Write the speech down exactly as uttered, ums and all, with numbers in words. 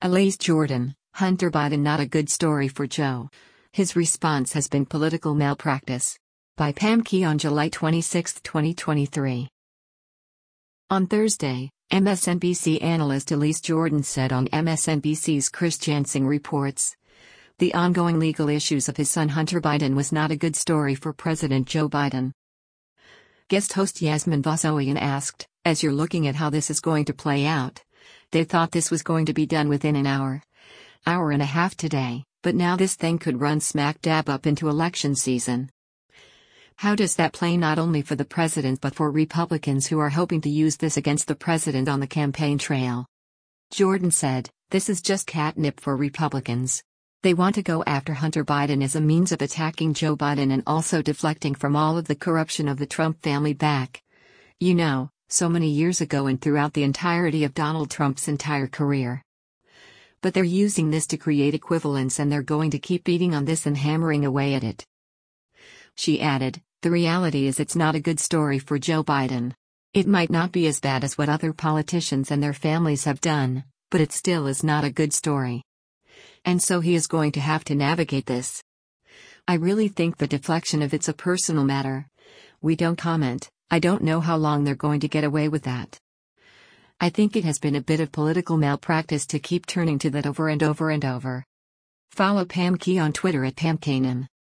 Elise Jordan, Hunter Biden not a good story for Joe. His response has been political malpractice. By Pam Key on July twenty-sixth, twenty twenty-three. On Thursday, M S N B C analyst Elise Jordan said on M S N B C's Chris Jansing Reports, the ongoing legal issues of his son Hunter Biden was not a good story for President Joe Biden. Guest host Yasmin Vasoyan asked, as you're looking at how this is going to play out, they thought this was going to be done within an hour, hour and a half today, but now this thing could run smack dab up into election season. How does that play not only for the president but for Republicans who are hoping to use this against the president on the campaign trail? Jordan said, this is just catnip for Republicans. They want to go after Hunter Biden as a means of attacking Joe Biden and also deflecting from all of the corruption of the Trump family back. You know, so many years ago and throughout the entirety of Donald Trump's entire career. But they're using this to create equivalence and they're going to keep beating on this and hammering away at it. She added, the reality is it's not a good story for Joe Biden. It might not be as bad as what other politicians and their families have done, but it still is not a good story. And so he is going to have to navigate this. I really think the deflection of it's a personal matter. We don't comment. I don't know how long they're going to get away with that. I think it has been a bit of political malpractice to keep turning to that over and over and over. Follow Pam Key on Twitter at Pam Kanan.